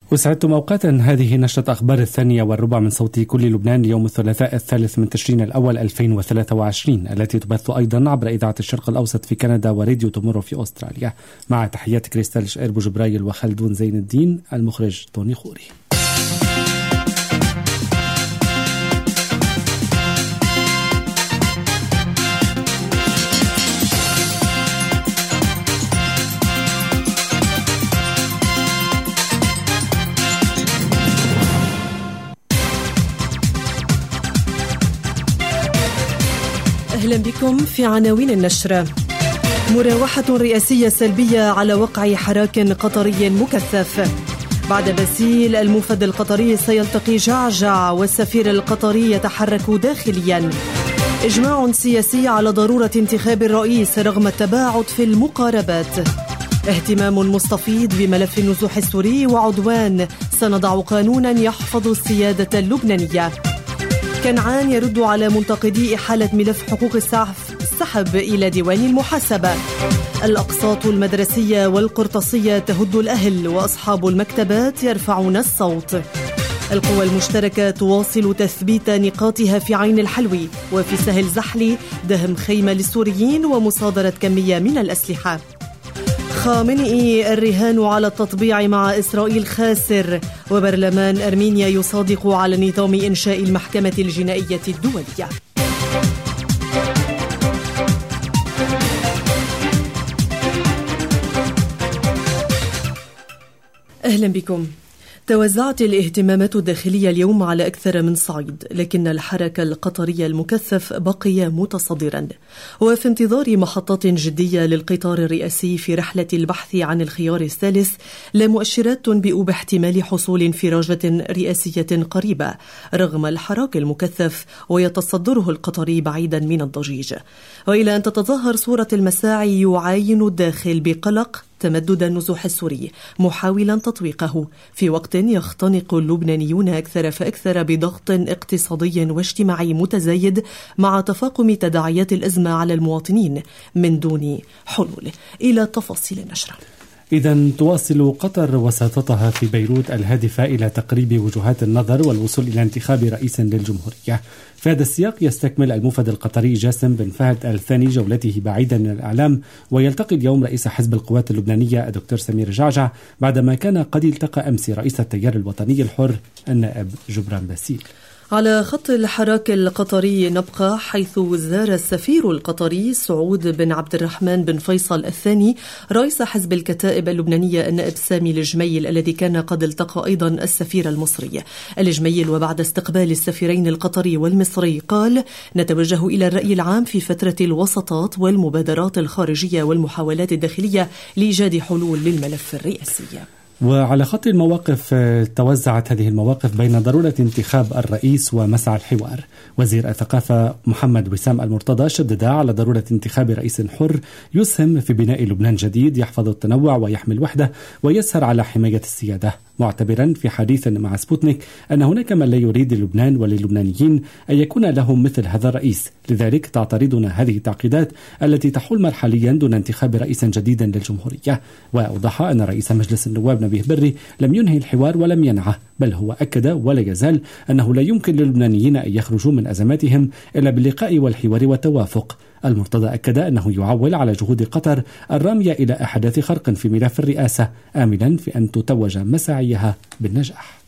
وسعدتم أوقاتا. هذه نشرة أخبار 2:15 من صوت كل لبنان ليوم الثلاثاء 3 تشرين الأول 2023، التي تبث أيضا عبر إذاعة الشرق الأوسط في كندا وراديو تومورو في أستراليا. مع تحيات كريستال شقير بوجبرايل وخلدون زين الدين، المخرج توني خوري. أهلا بكم في عناوين النشرة. مراوحة رئاسية سلبية على وقع حراك قطري مكثف. بعد باسيل الموفد القطري سيلتقي جعجع والسفير القطري يتحرك داخليا. إجماع سياسي على ضرورة انتخاب الرئيس رغم التباعد في المقاربات. اهتمام مستفيض بملف النزوح السوري وعدوان سنضع قانونا يحفظ السيادة اللبنانية. كنعان يرد على منتقدي إحالة ملف حقوق السحب إلى ديوان المحاسبة. الأقساط المدرسية والقرطاسية تهد الأهل وأصحاب المكتبات يرفعون الصوت. القوى المشتركة تواصل تثبيت نقاطها في عين الحلوي وفي سهل زحلي، دهم خيمة للسوريين ومصادرة كمية من الأسلحة. خامنئي الرهان على التطبيع مع إسرائيل خاسر، وبرلمان أرمينيا يصادق على نظام إنشاء المحكمة الجنائية الدولية. أهلا بكم. توزعت الاهتمامات الداخلية اليوم على أكثر من صعيد، لكن الحركة القطري المكثف بقي متصدرا، وفي انتظار محطات جدية للقطار الرئاسي في رحلة البحث عن الخيار الثالث، لا مؤشرات تنبئ باحتمال حصول انفراجة رئاسية قريبة رغم الحراك المكثف ويتصدره القطري بعيدا من الضجيج. وإلى أن تتظاهر صورة المساعي يعاين الداخل بقلق تمدد النزوح السوري محاولا تطويقه في وقت يختنق اللبنانيون أكثر فأكثر بضغط اقتصادي واجتماعي متزايد مع تفاقم تداعيات الأزمة على المواطنين من دون حلول. إلى تفاصيل النشرة. إذن تواصل قطر وساطتها في بيروت الهادفة إلى تقريب وجهات النظر والوصول إلى انتخاب رئيس للجمهورية. في هذا السياق يستكمل الموفد القطري جاسم بن فهد الثاني جولته بعيدا من الإعلام، ويلتقي اليوم رئيس حزب القوات اللبنانية الدكتور سمير جعجع، بعدما كان قد التقى أمس رئيس التيار الوطني الحر النائب جبران باسيل. على خط الحراك القطري نبقى، حيث زار السفير القطري سعود بن عبد الرحمن بن فيصل الثاني رئيس حزب الكتائب اللبنانية النائب سامي الجميل، الذي كان قد التقى أيضا السفير المصري الجميل. وبعد استقبال السفيرين القطري والمصري قال: نتوجه إلى الرأي العام في فترة الوسطات والمبادرات الخارجية والمحاولات الداخلية لإيجاد حلول للملف الرئاسي. وعلى خط المواقف توزعت هذه المواقف بين ضرورة انتخاب الرئيس ومسعى الحوار. وزير الثقافة محمد وسام المرتضى شدد على ضرورة انتخاب رئيس حر يسهم في بناء لبنان جديد يحفظ التنوع ويحمي الوحدة ويسهر على حماية السيادة، معتبرا في حديث مع سبوتنيك أن هناك من لا يريد للبنان وللبنانيين أن يكون لهم مثل هذا الرئيس، لذلك تعترضنا هذه التعقيدات التي تحول مرحليا دون انتخاب رئيس جديد للجمهورية. وأوضح أن رئيس مجلس النواب نبيه بري لم ينهي الحوار ولم ينعه، بل هو أكد ولا يزال أنه لا يمكن للبنانيين أن يخرجوا من أزماتهم إلا باللقاء والحوار والتوافق. المرتضى أكد أنه يعول على جهود قطر الرامية إلى إحداث خرق في ملف الرئاسة، آملا في أن تتوج مساعيها بالنجاح.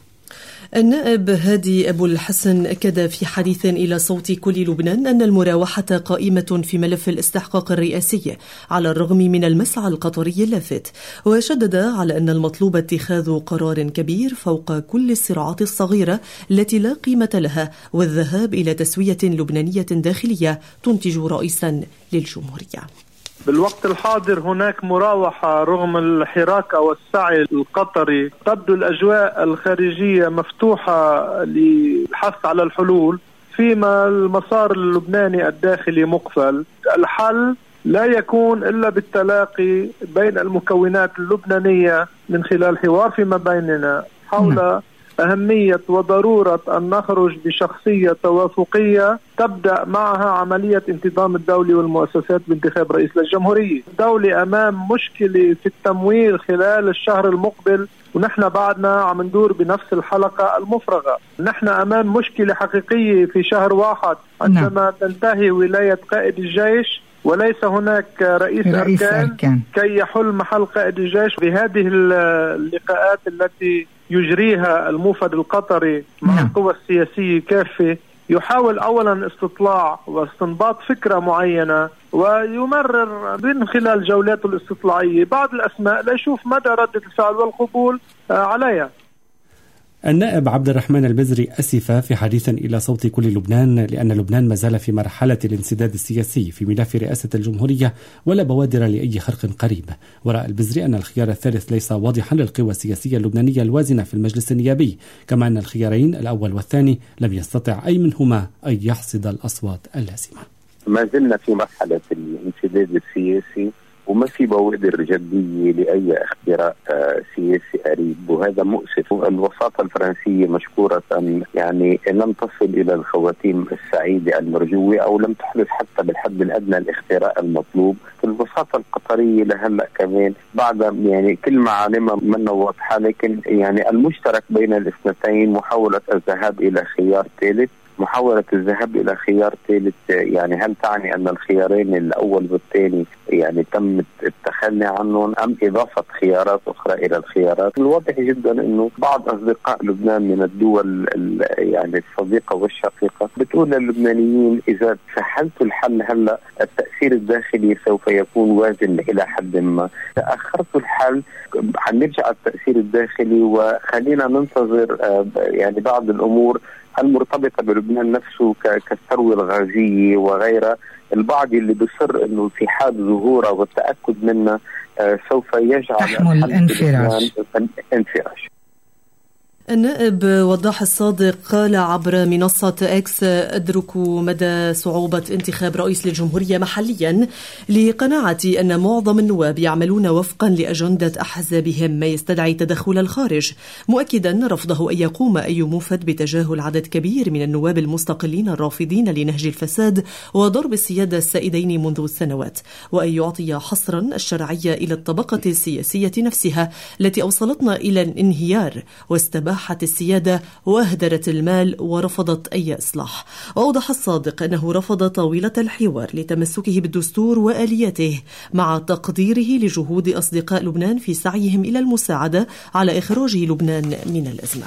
النائب هادي أبو الحسن أكد في حديث إلى صوت كل لبنان أن المراوحة قائمة في ملف الاستحقاق الرئاسي على الرغم من المسعى القطري اللافت، وشدد على أن المطلوب اتخاذ قرار كبير فوق كل الصراعات الصغيرة التي لا قيمة لها، والذهاب إلى تسوية لبنانية داخلية تنتج رئيسا للجمهورية. بالوقت الحاضر هناك مراوحة رغم الحراك والسعي القطري. تبدو الأجواء الخارجية مفتوحة للحث على الحلول، فيما المسار اللبناني الداخلي مقفل. الحل لا يكون إلا بالتلاقي بين المكونات اللبنانية من خلال حوار فيما بيننا حول أهمية وضرورة أن نخرج بشخصية توافقية تبدأ معها عملية انتظام الدولة والمؤسسات بانتخاب رئيس للجمهورية. الدولة أمام مشكلة في التمويل خلال الشهر المقبل ونحن بعدنا عم ندور بنفس الحلقة المفرغة. نحن أمام مشكلة حقيقية في شهر 1 عندما تنتهي ولاية قائد الجيش وليس هناك رئيس أركان كي يحل محل قائد الجيش. بهذه اللقاءات التي يجريها الموفد القطري مع القوى السياسية كافة يحاول أولا استطلاع واستنباط فكرة معينة ويمرر من خلال جولاته الاستطلاعية بعض الأسماء ليشوف مدى ردة الفعل والقبول عليها. النائب عبد الرحمن البزري أسف في حديث إلى صوت كل لبنان لأن لبنان ما زال في مرحلة الانسداد السياسي في ملف رئاسة الجمهورية ولا بوادر لأي خرق قريب. ورأى البزري أن الخيار الثالث ليس واضحا للقوى السياسية اللبنانية الوازنة في المجلس النيابي، كما أن الخيارين الأول والثاني لم يستطع أي منهما أن يحصد الأصوات اللازمة. ما زلنا في مرحلة الانسداد السياسي وما في بوادر جدية لأي اختراق سياسي قريب، وهذا مؤسف. الوساطة الفرنسية مشكورة يعني لم تصل إلى الخواتيم السعيدة المرجوة أو لم تحدث حتى بالحد الأدنى الاختراق المطلوب. الوساطة القطرية لهلا كمان بعد يعني كل معالمها منها واضحة، لكن يعني المشترك بين الاثنتين محاولة الذهاب إلى خيار ثالث. محاولة الذهاب إلى خيار ثالث يعني هل تعني أن الخيارين الأول والثاني يعني تم التخلي عنهم أم إضافة خيارات أخرى إلى الخيارات؟ الواضح جدا أنه بعض أصدقاء لبنان من الدول يعني الصديقة والشقيقة بتقول للبنانيين إذا سهلتوا الحل هلا التأثير الداخلي سوف يكون وازن إلى حد ما، تأخرتوا الحل حنرجع التأثير الداخلي وخلينا ننتظر يعني بعض الأمور المرتبطة بلبنان نفسه كالثروة الغازية وغيرها. البعض اللي بيصر انه في حال ظهورها والتأكد منها سوف يجعل تحمل انفراج. النائب وضاح الصادق قال عبر منصة إكس: أدرك مدى صعوبة انتخاب رئيس للجمهورية محليا لقناعتي أن معظم النواب يعملون وفقا لأجندة أحزابهم ما يستدعي تدخل الخارج، مؤكدا رفضه أن يقوم أي موفد بتجاهل عدد كبير من النواب المستقلين الرافضين لنهج الفساد وضرب السيادة السائدين منذ سنوات، وأن يعطي حصرا الشرعية إلى الطبقة السياسية نفسها التي أوصلتنا إلى الانهيار واستباحت السيادة واهدرت المال ورفضت أي إصلاح. وأوضح الصادق أنه رفض طاولة الحوار لتمسكه بالدستور وآلياته مع تقديره لجهود أصدقاء لبنان في سعيهم إلى المساعدة على إخراج لبنان من الأزمة.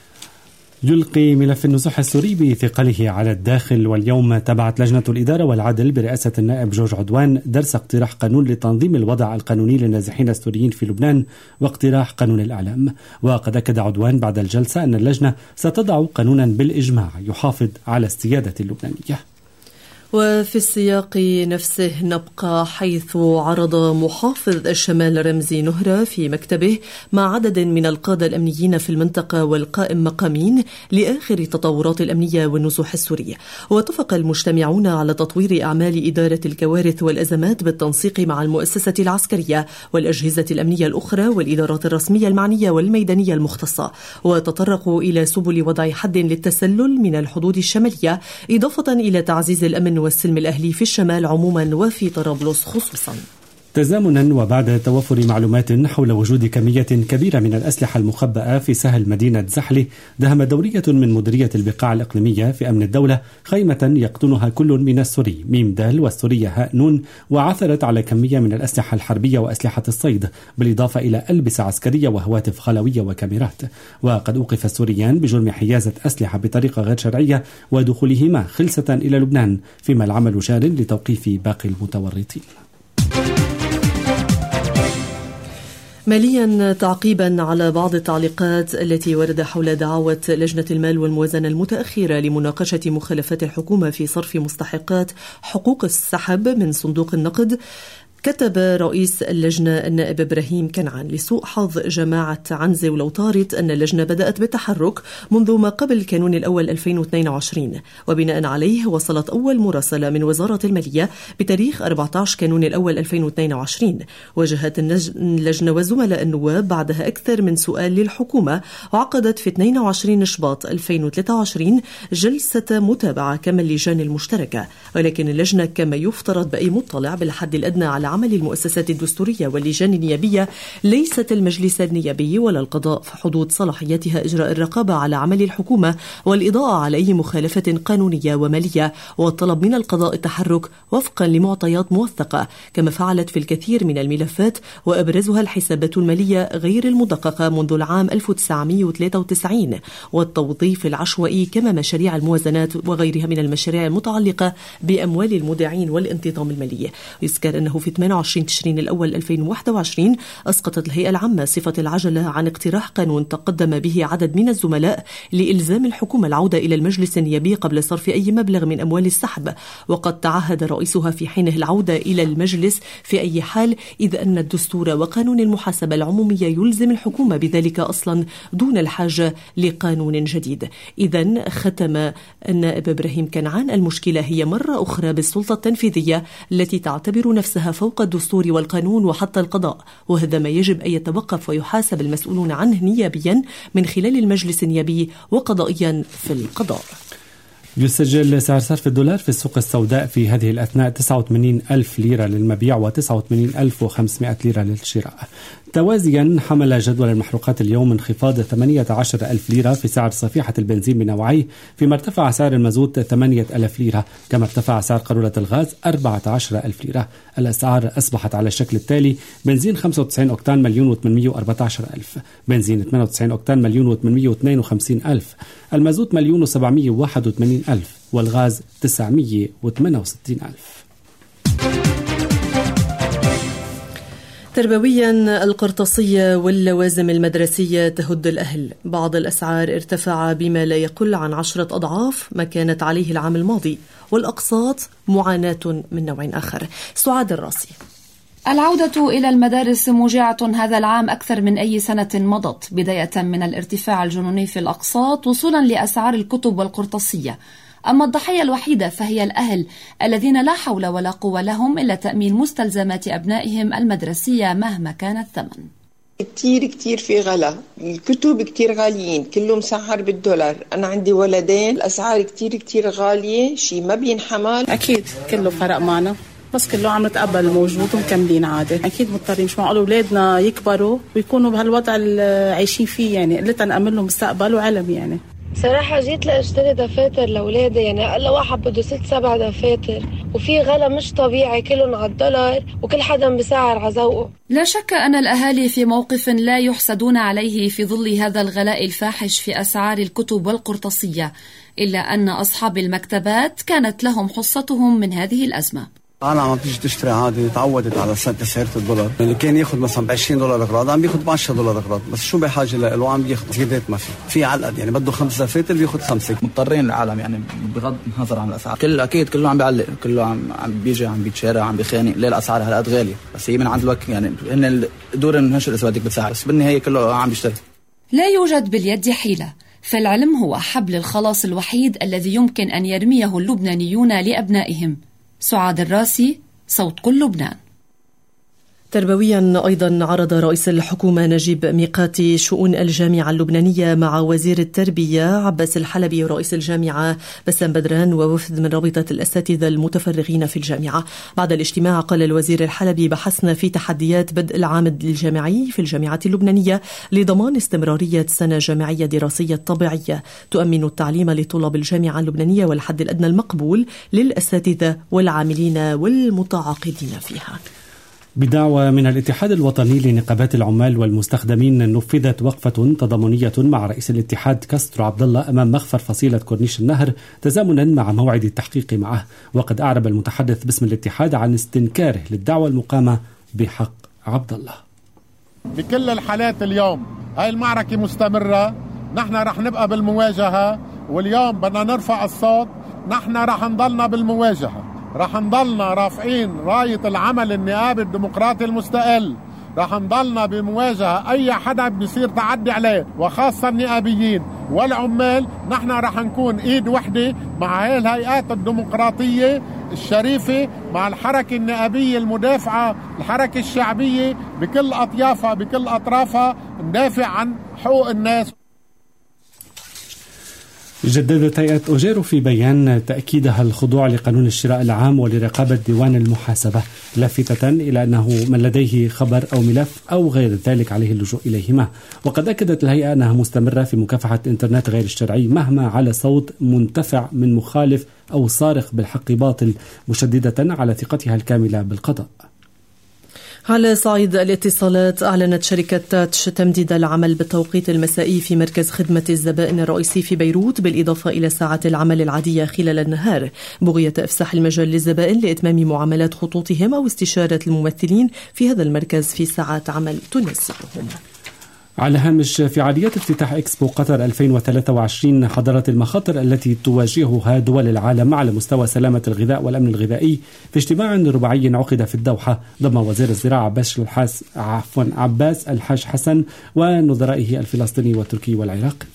يلقي ملف النزوح السوري بثقله على الداخل. واليوم تبعت لجنة الإدارة والعدل برئاسة النائب جورج عدوان درس اقتراح قانون لتنظيم الوضع القانوني للنازحين السوريين في لبنان واقتراح قانون الإعلام. وقد أكد عدوان بعد الجلسة أن اللجنة ستضع قانونا بالإجماع يحافظ على السيادة اللبنانية. وفي السياق نفسه نبقى حيث عرض محافظ الشمال رمزي نهرة في مكتبه مع عدد من القادة الأمنيين في المنطقة والقائم مقامين لآخر التطورات الأمنية والنزوح السورية. واتفق المجتمعون على تطوير أعمال إدارة الكوارث والأزمات بالتنسيق مع المؤسسة العسكرية والأجهزة الأمنية الأخرى والإدارات الرسمية المعنية والميدانية المختصة، وتطرقوا إلى سبل وضع حد للتسلل من الحدود الشمالية، إضافة إلى تعزيز الأمن والسلم الأهلي في الشمال عموما وفي طرابلس خصوصا. تزامنا وبعد توفر معلومات حول وجود كمية كبيرة من الأسلحة المخبأة في ساحل مدينة زحلة، دهم دورية من مديرية البقاع الإقليمية في أمن الدولة خيمة يقطنها كل من السوري ميم دال والسورية هاء نون، وعثرت على كمية من الأسلحة الحربية وأسلحة الصيد، بالإضافة إلى ألبسة عسكرية وهواتف خلوية وكاميرات. وقد أوقف السوريان بجرم حيازة أسلحة بطريقة غير شرعية ودخولهما خلسة إلى لبنان، فيما العمل جار لتوقيف باقي المتورطين. ماليا، تعقيبا على بعض التعليقات التي ورد حول دعوة لجنة المال والموازنة المتأخرة لمناقشة مخالفات الحكومة في صرف مستحقات حقوق السحب من صندوق النقد، كتب رئيس اللجنة النائب إبراهيم كنعان لسوء حظ جماعة عنزة ولوطارط أن اللجنة بدأت بالتحرك منذ ما قبل كانون الأول 2022، وبناء عليه وصلت أول مراسلة من وزارة المالية بتاريخ 14 كانون الأول 2022. واجهت اللجنة وزملاء النواب بعدها أكثر من سؤال للحكومة، وعقدت في 22 شباط 2023 جلسة متابعة كما اللجان المشتركة، ولكن اللجنة كما يفترض بأي مطلع بالحد الأدنى على عمل المؤسسات الدستورية واللجان النيابية ليست المجلس النيابي ولا القضاء، فحدود صلاحيتها إجراء الرقابة على عمل الحكومة والإضاءة على أي مخالفة قانونية ومالية، والطلب من القضاء التحرك وفقا لمعطيات موثقة، كما فعلت في الكثير من الملفات وأبرزها الحسابات المالية غير المدققة منذ العام 1993 والتوظيف العشوائي، كما مشاريع الموازنات وغيرها من المشاريع المتعلقة بأموال المودعين والانتظام المالي. يذكر أنه في 28 تشرين الأول 2021 أسقطت الهيئة العامة صفة العجلة عن اقتراح قانون تقدم به عدد من الزملاء لإلزام الحكومة العودة إلى المجلس النيابي قبل صرف أي مبلغ من أموال السحب، وقد تعهد رئيسها في حينه العودة إلى المجلس في أي حال، إذ أن الدستور وقانون المحاسبة العمومية يلزم الحكومة بذلك أصلا دون الحاجة لقانون جديد. إذن ختم النائب إبراهيم كنعان: المشكلة هي مرة أخرى بالسلطة التنفيذية التي تعتبر نفسها فوق الدستور والقانون وحتى القضاء، وهذا ما يجب أن يتوقف ويحاسب المسؤولون عنه نيابيا من خلال المجلس النيابي وقضائيا في القضاء. يسجل سعر صرف الدولار في السوق السوداء في هذه الأثناء 89,000 ليرة للمبيع و89,500 ليرة للشراء. توازيا حمل جدول المحروقات اليوم انخفاض 18,000 ليرة في سعر صفيحة البنزين بنوعيه، فيما ارتفع سعر المازوت 8,000 ليرة، كما ارتفع سعر قارورة الغاز 14,000 ليرة. الأسعار أصبحت على الشكل التالي: بنزين 95 أوكتان 1,814,000، بنزين 98 أوكتان 1,852,000، المازوت 1,781,000، والغاز 968,000. تربويا، القرطاسية واللوازم المدرسية تهد الأهل. بعض الأسعار ارتفع بما لا يقل عن 10 أضعاف ما كانت عليه العام الماضي، والأقساط معاناة من نوع آخر. سعاد الراسي: العودة إلى المدارس موجعة هذا العام أكثر من أي سنة مضت، بداية من الارتفاع الجنوني في الأقساط وصولا لأسعار الكتب والقرطاسية. أما الضحية الوحيدة فهي الأهل الذين لا حول ولا قوة لهم إلا تأمين مستلزمات أبنائهم المدرسية مهما كان الثمن. كتير في غلا، الكتب كتير غاليين، كله مسعر بالدولار. أنا عندي ولدين، الأسعار كتير غالية، شيء ما بينحمل. أكيد كله فرق معنا، بس كله عم نتقبل الموجود ومكملين عادة. أكيد مضطرين، مش معقول أولادنا يكبروا ويكونوا بهالوضع اللي عايشين فيه، يعني قلت نأمن لهم مستقبل وعلم. يعني صراحة جيت لأشتري دفاتر لأولادي، يعني أقل واحد بده 6-7 دفاتر، وفي غلا مش طبيعي، كلهم على الدولار وكل حدا بسعر عزوقه. لا شك أن الأهالي في موقف لا يحسدون عليه في ظل هذا الغلاء الفاحش في أسعار الكتب والقرطاسية، إلا أن أصحاب المكتبات كانت لهم حصتهم من هذه الأزمة. أنا عم بتيجي تشتري عادي، تعودت على تسعيرة الدولار، اللي كان ياخد مثلا $20 قراض عم بياخد $10 قراض، بس شو بحاجة له عم بياخد زيادات. ما في علقد، يعني بده 5 دفاتر بياخد 5. مضطرين العالم، يعني بغض النظر عن الأسعار. أكيد كله عم بيعلق، كله عم بيجي، عم بيتشارع، عم بيخانق. ليه الأسعار هالقد غالية؟ بس هي من عند الوقت، يعني إن دور النشر الأسودك بتسعر، بس بالنهاية كله عم بيشتري. لا يوجد باليد حيلة، فالعلم هو حبل الخلاص الوحيد الذي يمكن أن يرميه اللبنانيون لأبنائهم. سعاد الراسي، صوت كل لبنان. تربويا، أيضا عرض رئيس الحكومة نجيب ميقاتي شؤون الجامعة اللبنانية مع وزير التربية عباس الحلبي ورئيس الجامعة بسام بدران ووفد من رابطة الأساتذة المتفرغين في الجامعة. بعد الاجتماع قال الوزير الحلبي: بحثنا في تحديات بدء العام الجامعي في الجامعة اللبنانية لضمان استمرارية سنة جامعية دراسية طبيعية تؤمن التعليم لطلاب الجامعة اللبنانية والحد الأدنى المقبول للأساتذة والعاملين والمتعاقدين فيها. بدعوى من الاتحاد الوطني لنقابات العمال والمستخدمين، نفذت وقفة تضامنية مع رئيس الاتحاد كاسترو عبد الله أمام مخفر فصيلة كورنيش النهر تزامنا مع موعد التحقيق معه. وقد أعرب المتحدث باسم الاتحاد عن استنكاره للدعوى المقامة بحق عبد الله. بكل الحالات اليوم هاي المعركة مستمرة، نحن رح نبقى بالمواجهة، واليوم بدنا نرفع الصوت. نحن رح نضلنا بالمواجهة، رح نضلنا رافعين راية العمل النيابي الديمقراطي المستقل، رح نضلنا بمواجهة أي حدا بيصير تعدي عليه، وخاصة النيابيين والعمال. نحن رح نكون إيد وحدة مع هاي الهيئات الديمقراطية الشريفة، مع الحركة النيابية المدافعة، الحركة الشعبية بكل أطيافها بكل أطرافها، ندافع عن حقوق الناس. جددت هيئة أوجيرو في بيان تأكيدها الخضوع لقانون الشراء العام ولرقابة ديوان المحاسبة، لافتة إلى أنه من لديه خبر أو ملف أو غير ذلك عليه اللجوء إليهما. وقد أكدت الهيئة أنها مستمرة في مكافحة الإنترنت غير الشرعي مهما على صوت منتفع من مخالف أو صارخ بالحق باطل، مشددة على ثقتها الكاملة بالقضاء. على صعيد الاتصالات، أعلنت شركة تاتش تمديد العمل بالتوقيت المسائي في مركز خدمة الزبائن الرئيسي في بيروت، بالإضافة إلى ساعات العمل العادية خلال النهار، بغية إفساح المجال للزبائن لإتمام معاملات خطوطهم أو استشارة الممثلين في هذا المركز في ساعات عمل تناسبهم. على هامش فعاليات افتتاح إكسبو قطر 2023، حضرت المخاطر التي تواجهها دول العالم على مستوى سلامة الغذاء والأمن الغذائي في اجتماع رباعي عقد في الدوحة ضم وزير الزراعة عباس الحاج حسن ونظرائه الفلسطيني والتركي والعراقي.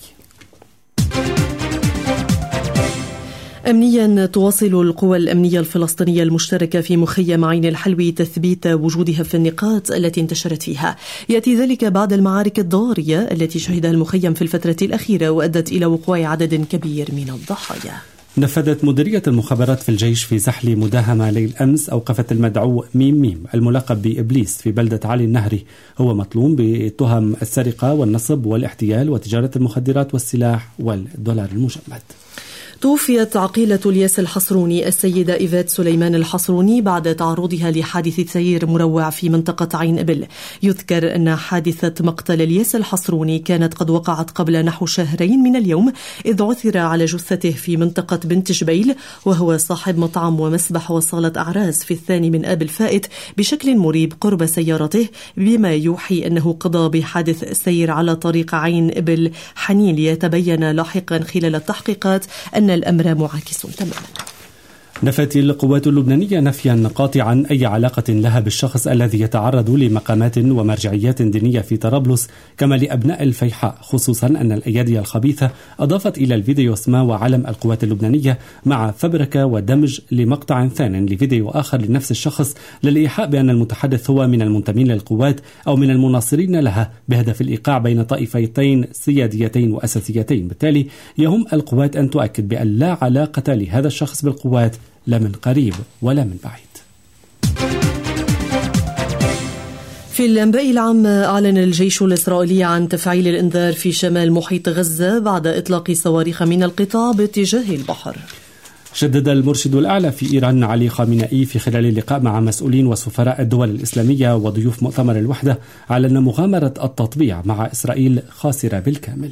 أمنيا، تواصل القوى الأمنية الفلسطينية المشتركة في مخيم عين الحلوي تثبيت وجودها في النقاط التي انتشرت فيها. يأتي ذلك بعد المعارك الضارية التي شهدها المخيم في الفترة الأخيرة وأدت إلى وقوع عدد كبير من الضحايا. نفذت مديرية المخابرات في الجيش في زحل مداهمة ليل أمس أوقفت المدعو ميم الملقب بإبليس في بلدة علي النهري، هو مطلوب بتهم السرقة والنصب والاحتيال وتجارة المخدرات والسلاح والدولار المجمد. توفيت عقيلة الياس الحصروني السيدة إيفات سليمان الحصروني بعد تعرضها لحادث سير مروع في منطقة عين إبل. يذكر أن حادثة مقتل الياس الحصروني كانت قد وقعت قبل نحو شهرين من اليوم، إذ عثر على جثته في منطقة بنت جبيل، وهو صاحب مطعم ومسبح وصالة أعراس في 2 آب الفائت بشكل مريب قرب سيارته، بما يوحي أنه قضى بحادث السير على طريق عين إبل حنين. ليتبين لاحقا خلال التحقيقات أن الأمر معاكس تماما. نفت القوات اللبنانية نفيا قاطعا أي علاقة لها بالشخص الذي يتعرض لمقامات ومرجعيات دينية في طرابلس كما لأبناء الفيحاء، خصوصا أن الأيادي الخبيثة أضافت إلى الفيديو اسمه وعلم القوات اللبنانية مع فبركة ودمج لمقطع ثان لفيديو آخر لنفس الشخص للإيحاء بأن المتحدث هو من المنتمين للقوات أو من المناصرين لها، بهدف الإيقاع بين طائفتين سياديتين وأساسيتين. بالتالي يهم القوات أن تؤكد بأن لا علاقة لهذا الشخص بالقوات، لا من قريب ولا من بعيد. في الأنباء العامة، أعلن الجيش الإسرائيلي عن تفعيل الإنذار في شمال محيط غزة بعد إطلاق صواريخ من القطاع باتجاه البحر. شدد المرشد الأعلى في إيران علي خامنئي في خلال اللقاء مع مسؤولين وسفراء الدول الإسلامية وضيوف مؤتمر الوحدة على أن مغامرة التطبيع مع إسرائيل خاسرة بالكامل.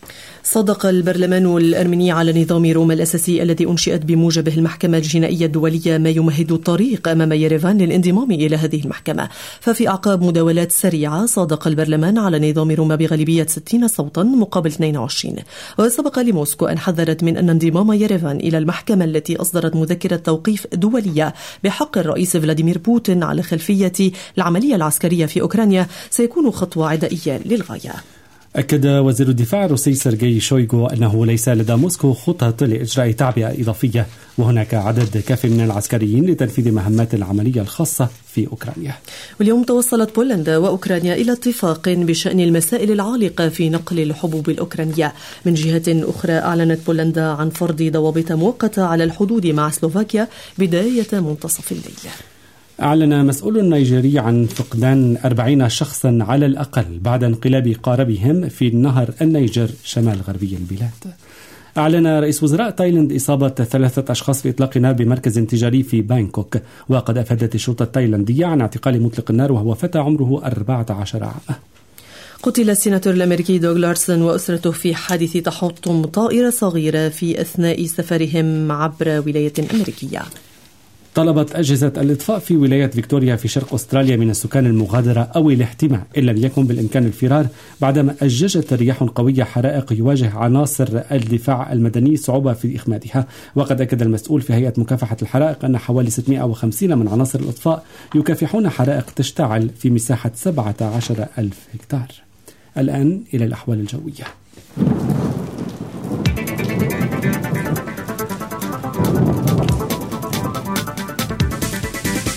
صدق البرلمان الأرميني على نظام روما الأساسي الذي أنشئت بموجبه المحكمة الجنائية الدولية ما يمهد الطريق أمام يريفان للانضمام إلى هذه المحكمة. ففي أعقاب مداولات سريعة صادق البرلمان على نظام روما بغالبية 60 صوتا مقابل 22. وسبق لموسكو أن حذرت من أن انضمام يريفان إلى المحكمة التي أصدرت مذكرة توقيف دولية بحق الرئيس فلاديمير بوتين على خلفية العملية العسكرية في أوكرانيا سيكون خطوة عدائية للغاية. أكد وزير الدفاع الروسي سيرجي شويغو أنه ليس لدى موسكو خطط لإجراء تعبئة إضافية، وهناك عدد كاف من العسكريين لتنفيذ مهمات العملية الخاصة في أوكرانيا. واليوم توصلت بولندا وأوكرانيا إلى اتفاق بشأن المسائل العالقة في نقل الحبوب الأوكرانية. من جهة أخرى، أعلنت بولندا عن فرض ضوابط مؤقتة على الحدود مع سلوفاكيا بداية منتصف الليل. أعلن مسؤول نيجيري عن فقدان 40 شخصا على الأقل بعد انقلاب قاربهم في نهر النيجر شمال غربي البلاد. أعلن رئيس وزراء تايلاند إصابة 3 أشخاص في إطلاق نار بمركز تجاري في بانكوك. وقد أفادت الشرطة التايلاندية عن اعتقال مطلق النار وهو فتى عمره 14 عاما. قتل السيناتور الأمريكي دوغ لارسون وأسرته في حادث تحطم طائرة صغيرة في أثناء سفرهم عبر ولاية أمريكية. طلبت أجهزة الإطفاء في ولاية فيكتوريا في شرق أستراليا من السكان المغادرة أو الاحتماء إن لم يكن بالإمكان الفرار بعدما أججت رياح قوية حرائق يواجه عناصر الدفاع المدني صعوبة في إخمادها. وقد أكد المسؤول في هيئة مكافحة الحرائق أن حوالي 650 من عناصر الإطفاء يكافحون حرائق تشتعل في مساحة 17,000 هكتار. الآن إلى الأحوال الجوية.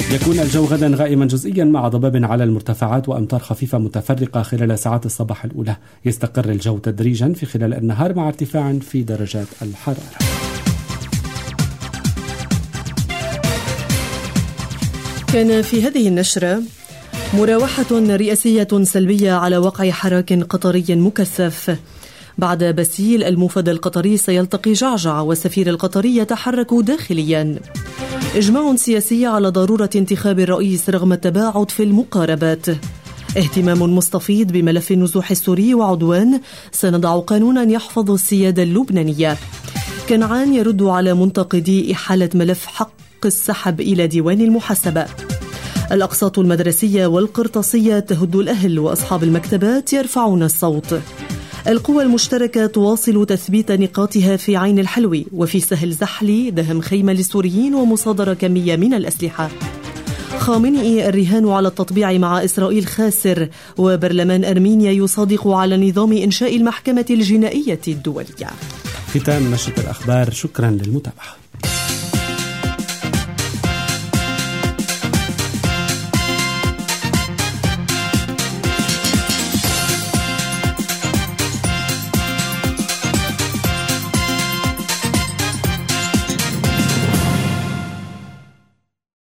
يكون الجو غدا غائما جزئيا مع ضباب على المرتفعات وأمطار خفيفة متفرقة خلال ساعات الصباح الأولى. يستقر الجو تدريجا في خلال النهار مع ارتفاع في درجات الحرارة. كان في هذه النشرة مراوحة رئاسية سلبية على وقع حراك قطري مكثف. بعد باسيل الموفد القطري سيلتقي جعجع والسفير القطري يتحرك داخليا. إجماع سياسي على ضرورة انتخاب الرئيس رغم التباعد في المقاربات. اهتمام مستفيض بملف النزوح السوري وعدوان، سنضع قانونا يحفظ السيادة اللبنانية. كنعان يرد على منتقدي إحالة ملف حق السحب إلى ديوان المحاسبة. الأقساط المدرسية والقرطاسية تهد الأهل وأصحاب المكتبات يرفعون الصوت. القوى المشتركة تواصل تثبيت نقاطها في عين الحلوي وفي سهل زحلي، دهم خيمة للسوريين ومصادرة كمية من الأسلحة. خامنئي الرهان على التطبيع مع إسرائيل خاسر، وبرلمان أرمينيا يصادق على نظام إنشاء المحكمة الجنائية الدولية. ختام نشرة الأخبار، شكرا للمتابعة.